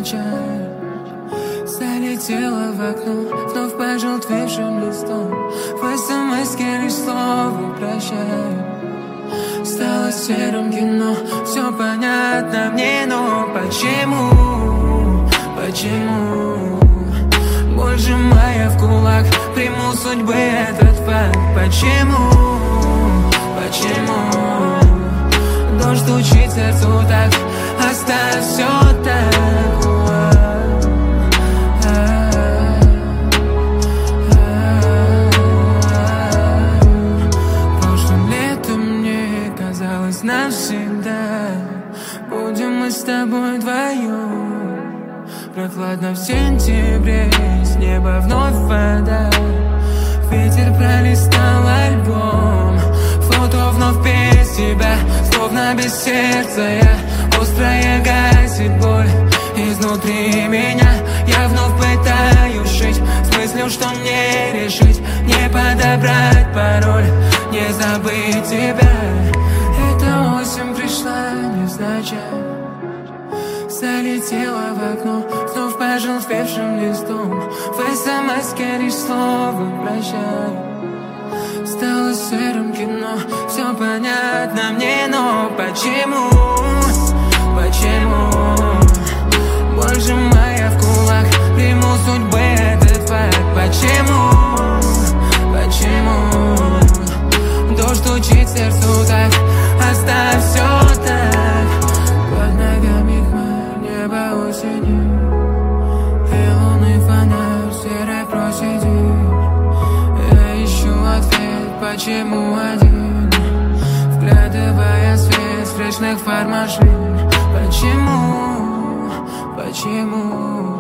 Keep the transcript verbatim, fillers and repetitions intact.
невзначай. Залетела в окно вновь пожелтевшим листом. В смс-ке лишь слово «прощай». Стало серым кино, все понятно мне, но почему, почему боль сжимая в кулак, приму судьбы этот факт. Почему, почему дождь стучит сердцу так, оставь все так. Прошлым летом мне казалось навсегда будем мы с тобой вдвоем. Прохладно в сентябре, с неба вновь вода. Ветер пролистал альбом, фото вновь без тебя. Словно без сердца я, острая гасит боль изнутри меня. Я вновь пытаюсь жить с мыслью, что мне решить, не подобрать пароль, не забыть тебя. Эта осень пришла невзначай. Залетела в окно вновь пожелтевшим листом. В смс-ке лишь слово «прощай». Стало серым кино, все понятно мне, но почему, почему боль сжимая в кулак, приму судьбы этот факт. Почему, почему дождь стучит сердцу так, оставь все так. Под ногами хмарь, небо осени, и лунный фонарь серой просидит. Я ищу ответ, почему один, вглядывая свет встречных фар машин. Почему, почему